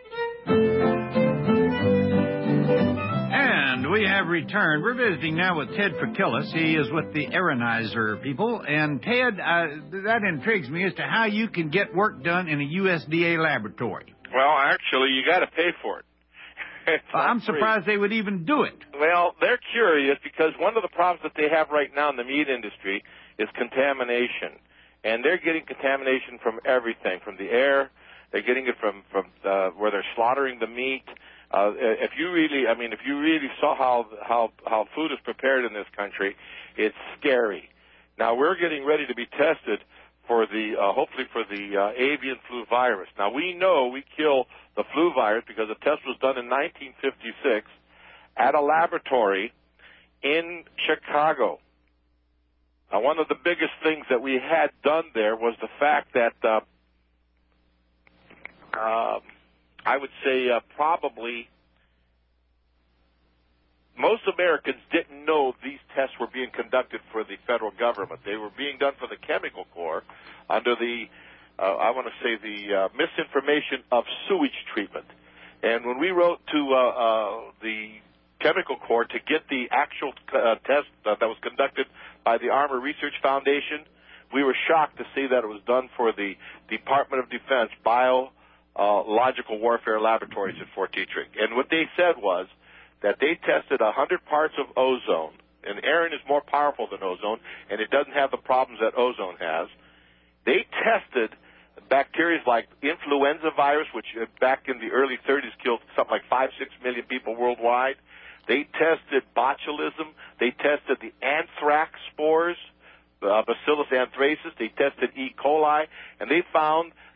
And we have returned. We're visiting now with Ted Fakillis. He is with the Aaronizer people. And, Ted, uh, that intrigues me as to how you can get work done in a U S D A laboratory. Well, actually, you got to pay for it. I'm surprised they would even do it. Well, they're curious because one of the problems that they have right now in the meat industry is contamination. And they're getting contamination from everything, from the air. They're getting it from, from uh, where they're slaughtering the meat. Uh, if you really, I mean, if you really saw how, how, how food is prepared in this country, it's scary. Now, we're getting ready to be tested for the, uh, hopefully for the uh, avian flu virus. Now, we know we kill the flu virus because the test was done in nineteen fifty-six at a laboratory in Chicago. Now, one of the biggest things that we had done there was the fact that, uh, uh, I would say uh, probably most Americans didn't know these tests were being conducted for the federal government. They were being done for the Chemical Corps under the, uh, I want to say, the uh, misinformation of sewage treatment. And when we wrote to uh, uh, the Chemical Corps to get the actual uh, test uh, that was conducted by the Armor Research Foundation, we were shocked to see that it was done for the Department of Defense Biological uh, Warfare Laboratories at Fort Detrick. And what they said was that they tested one hundred parts of ozone, and Aaron is more powerful than ozone, and it doesn't have the problems that ozone has. They tested bacteria like influenza virus, which back in the early thirties killed something like five, six million people worldwide. They tested botulism. They tested the anthrax spores, uh, Bacillus anthracis. They tested E. coli, and they found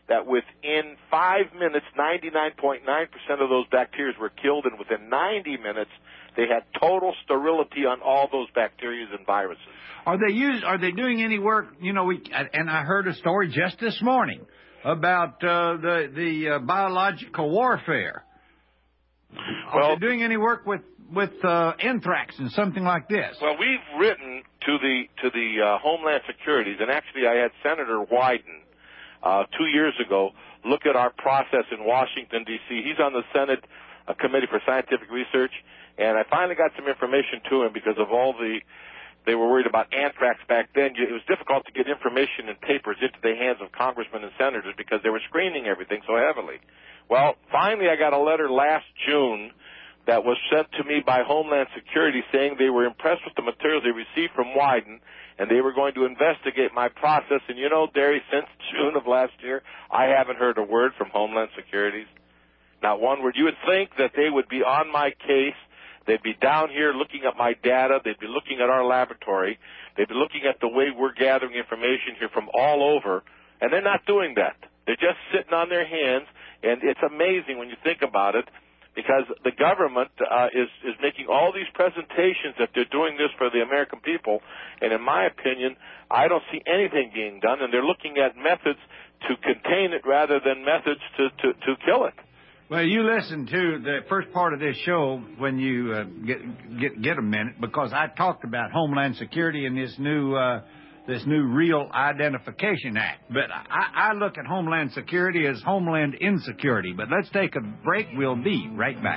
that within five minutes, ninety-nine point nine percent of those bacteria were killed, and within ninety minutes, they had total sterility on all those bacteria and viruses. Are they use? Are they doing any work? You know, we and I heard a story just this morning about uh, the the uh, biological warfare. Are Well, they doing any work with with uh, anthrax and something like this? Well, we've written to the to the uh, Homeland Securities, and actually, I had Senator Wyden uh, two years ago look at our process in Washington D C He's on the Senate uh, Committee for Scientific Research, and I finally got some information to him because of all the. They were worried about anthrax back then. It was difficult to get information and papers into the hands of congressmen and senators because they were screening everything so heavily. Well, finally I got a letter last June that was sent to me by Homeland Security saying they were impressed with the materials they received from Wyden, and they were going to investigate my process. And you know, Derry, since June of last year, I haven't heard a word from Homeland Security. Not one word. You would think that they would be on my case. They'd be down here looking at my data. They'd be looking at our laboratory. They'd be looking at the way we're gathering information here from all over, and they're not doing that. They're just sitting on their hands, and it's amazing when you think about it, because the government uh, is, is making all these presentations that they're doing this for the American people, and in my opinion, I don't see anything being done, and they're looking at methods to contain it rather than methods to, to, to kill it. Well, you listen to the first part of this show when you uh, get, get get a minute, because I talked about Homeland Security and this new uh, this new Real Identification Act. But I, I look at Homeland Security as Homeland Insecurity. But let's take a break. We'll be right back.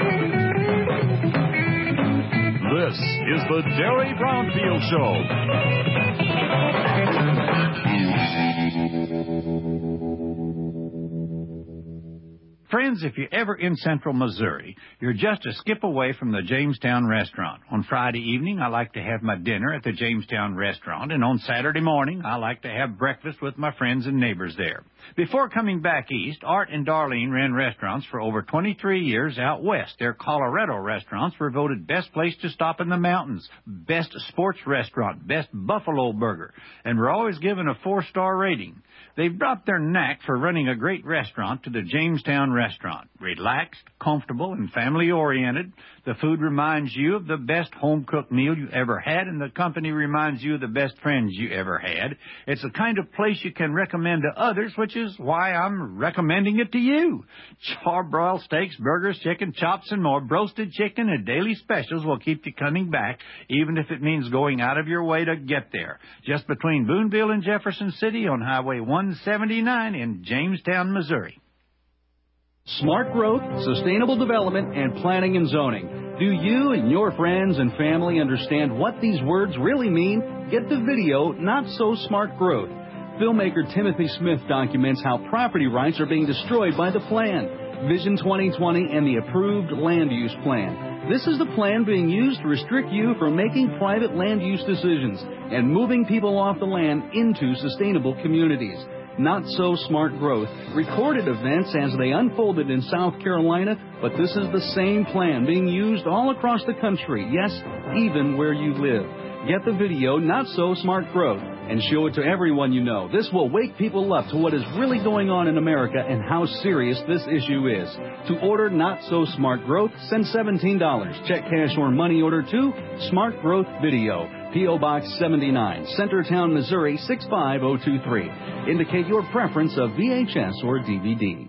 This is the Derry Brownfield Show. Friends, if you're ever in central Missouri, you're just a skip away from the Jamestown Restaurant. On Friday evening, I like to have my dinner at the Jamestown Restaurant, and on Saturday morning, I like to have breakfast with my friends and neighbors there. Before coming back east, Art and Darlene ran restaurants for over twenty-three years out west. Their Colorado restaurants were voted best place to stop in the mountains, best sports restaurant, best buffalo burger, and were always given a four-star rating. They've brought their knack for running a great restaurant to the Jamestown Restaurant. Relaxed, comfortable, and family-oriented, the food reminds you of the best home-cooked meal you ever had, and the company reminds you of the best friends you ever had. It's the kind of place you can recommend to others, which is why I'm recommending it to you. Charbroiled steaks, burgers, chicken chops, and more. Roasted chicken and daily specials will keep you coming back, even if it means going out of your way to get there. Just between Boonville and Jefferson City on Highway one seventy-nine in Jamestown, Missouri. Smart growth, sustainable development, and planning and zoning. Do you and your friends and family understand what these words really mean? Get the video, Not So Smart Growth. Filmmaker Timothy Smith documents how property rights are being destroyed by the plan. Vision twenty twenty and the approved land use plan. This is the plan being used to restrict you from making private land use decisions and moving people off the land into sustainable communities. Not So Smart Growth recorded events as they unfolded in South Carolina, but this is the same plan being used all across the country, yes, even where you live. Get the video, Not So Smart Growth, and show it to everyone you know. This will wake people up to what is really going on in America and how serious this issue is. To order Not So Smart Growth, send seventeen dollars. Check, cash, or money order to Smart Growth Video. P O. Box seventy-nine, Centertown, Missouri, six five zero two three. Indicate your preference of V H S or D V D.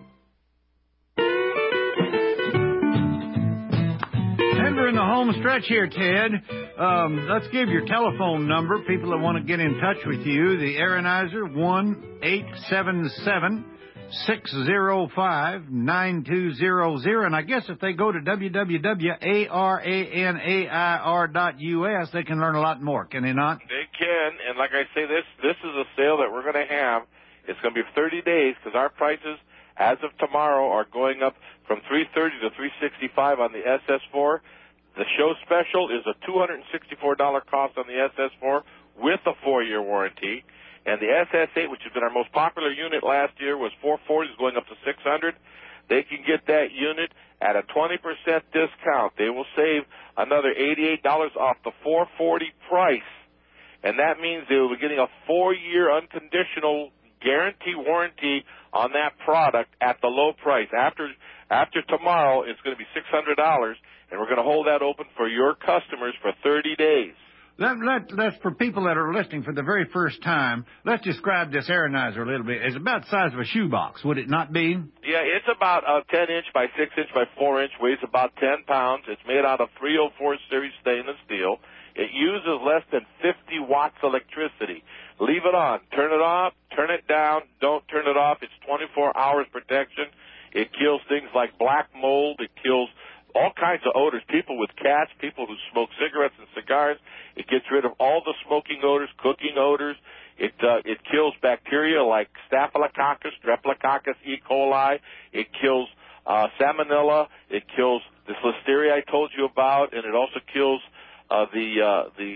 Remember in the home stretch here, Ted, um, let's give your telephone number, people that want to get in touch with you. The Aaronizer, one eight seven seven, six zero five, nine two zero zero. And I guess if they go to w w w dot a r a n a i r dot u s, they can learn a lot more, can they not? They can, and like I say, this this is a sale that we're going to have. It's going to be thirty days because our prices, as of tomorrow, are going up from three thirty to three sixty-five on the S S four. The show special is a two hundred sixty-four dollars cost on the S S four with a four-year warranty. And the S S eight, which has been our most popular unit last year, was four forty, is going up to six hundred. They can get that unit at a twenty percent discount. They will save another eighty-eight dollars off the four forty price. And that means they will be getting a four-year unconditional guarantee warranty on that product at the low price. After after tomorrow, it's going to be six hundred dollars, and we're going to hold that open for your customers for thirty days. Let, let, let's, for people that are listening for the very first time, let's describe this Aeronizer a little bit. It's about the size of a shoebox, would it not be? Yeah, it's about a ten inch by six inch by four inch, weighs about ten pounds. It's made out of three oh four series stainless steel. It uses less than fifty watts electricity. Leave it on. Turn it off. Turn it down. Don't turn it off. It's twenty-four hours protection. It kills things like black mold. It kills all kinds of odors. People with cats, people who smoke cigarettes and cigars. It gets rid of all the smoking odors, cooking odors. It uh, it kills bacteria like Staphylococcus, Streptococcus, E. coli. It kills uh, Salmonella. It kills this Listeria I told you about, and it also kills uh, the uh, the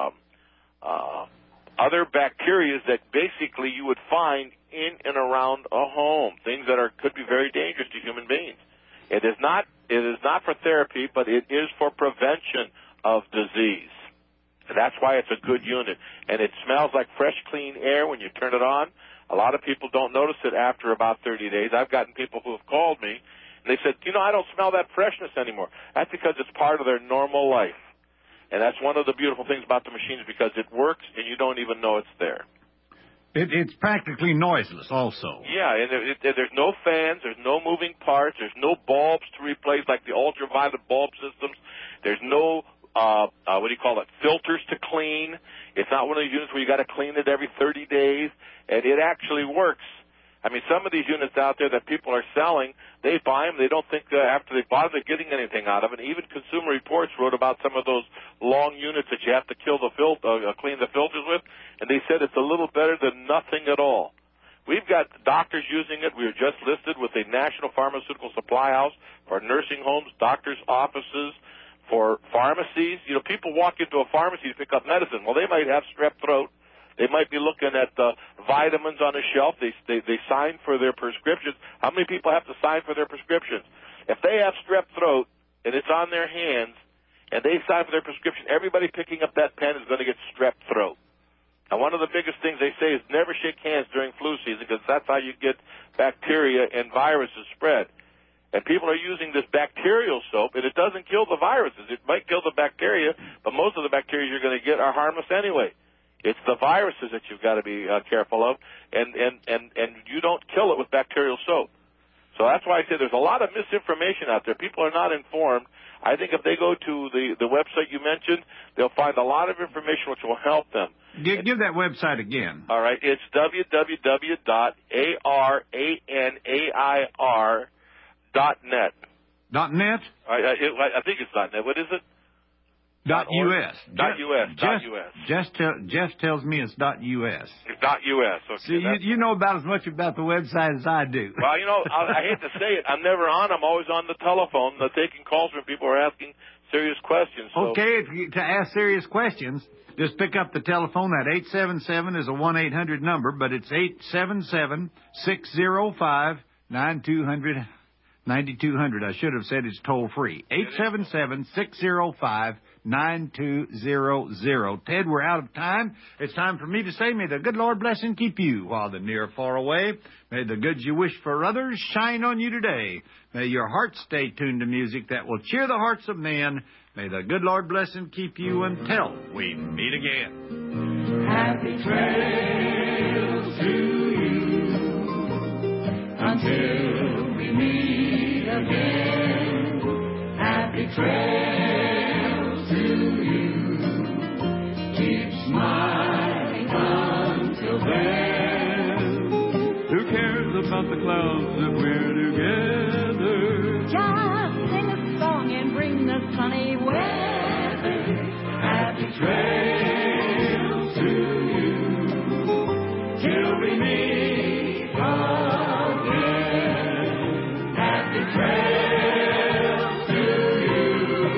uh, uh, other bacteria that basically you would find in and around a home, things that are could be very dangerous to human beings. It is not it is not for therapy, but it is for prevention of disease. And that's why it's a good unit. And it smells like fresh, clean air when you turn it on. A lot of people don't notice it after about thirty days. I've gotten people who have called me, and they said, you know, I don't smell that freshness anymore. That's because it's part of their normal life. And that's one of the beautiful things about the machine is because it works and you don't even know it's there. It, it's practically noiseless also. Yeah, and it, it, there's no fans, there's no moving parts, there's no bulbs to replace like the ultraviolet bulb systems. There's no, uh, uh, what do you call it, filters to clean. It's not one of these units where you got to clean it every thirty days, and it actually works. I mean, some of these units out there that people are selling, they buy them, they don't think uh, after they bought it they're getting anything out of it. And even Consumer Reports wrote about some of those long units that you have to kill the fil- uh, clean the filters with, and they said it's a little better than nothing at all. We've got doctors using it. We were just listed with a National Pharmaceutical Supply House for nursing homes, doctors' offices, for pharmacies. You know, people walk into a pharmacy to pick up medicine. Well, they might have strep throat. They might be looking at the vitamins on the shelf. They, they they sign for their prescriptions. How many people have to sign for their prescriptions? If they have strep throat and it's on their hands and they sign for their prescription, everybody picking up that pen is going to get strep throat. And one of the biggest things they say is never shake hands during flu season because that's how you get bacteria and viruses spread. And people are using this bacterial soap, and it doesn't kill the viruses. It might kill the bacteria, but most of the bacteria you're going to get are harmless anyway. It's the viruses that you've got to be uh, careful of, and, and, and, and you don't kill it with bacterial soap. So that's why I say there's a lot of misinformation out there. People are not informed. I think if they go to the, the website you mentioned, they'll find a lot of information which will help them. Give, give that website again. All right. It's w w w dot a r a n a i r dot net. Dot .net? I, I, I think it's dot .net. What is it? Dot .us. Dot .us. Dot Jeff, .us. Jeff, tell, Jeff tells me it's dot .us. It's dot .us. Okay, See, you, you know about as much about the website as I do. Well, you know, I, I hate to say it. I'm never on. I'm always on the telephone, uh, taking calls when people are asking serious questions. So. Okay, if you, to ask serious questions, just pick up the telephone. That eight seven seven is a one eight hundred number, but it's eight seven seven, six oh five, nine two hundred. ninety-two hundred. I should have said it's toll free. eight seven seven, six oh five, nine two hundred. Ted, we're out of time. It's time for me to say, may the good Lord bless and keep you while the near far away. May the goods you wish for others shine on you today. May your heart stay tuned to music that will cheer the hearts of men. May the good Lord bless and keep you until we meet again. Happy trails to you until we meet again. Happy trails to you. Keep smiling until then. Who cares about the clouds if we're together? Just sing a song and bring the sunny weather. Happy trails to you till we meet again. Happy trails to you.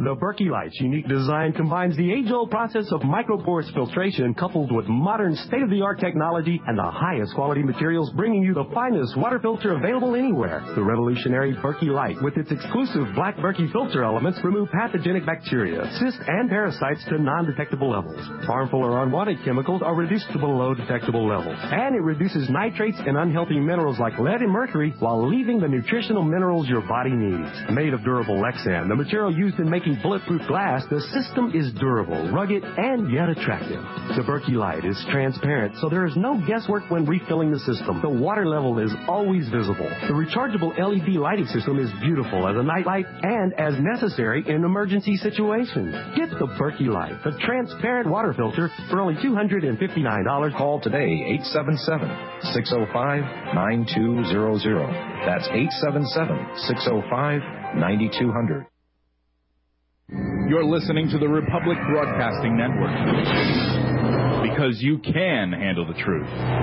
The Berkey Light's unique design combines the age-old process of micropores filtration coupled with modern state-of-the-art technology and the highest quality materials, bringing you the finest water filter available anywhere. The revolutionary Berkey Light, with its exclusive black Berkey filter elements, remove pathogenic bacteria, cysts, and parasites to non-detectable levels. Harmful or unwanted chemicals are reduced to below detectable levels. And it reduces nitrates and unhealthy minerals like lead and mercury while leaving the nutritional minerals your body needs. Made of durable Lexan, the material used in making bulletproof glass, the system is durable, rugged, and yet attractive. The Berkey Light is transparent, so there is no guesswork when refilling the system. The water level is always visible. The rechargeable L E D lighting system is beautiful as a night light and as necessary in emergency situations. Get the Berkey Light, the transparent water filter, for only two hundred fifty-nine dollars. Call today, eight seven seven, six oh five, nine two zero zero. That's eight seven seven, six oh five, nine two zero zero. You're listening to the Republic Broadcasting Network. Because you can handle the truth.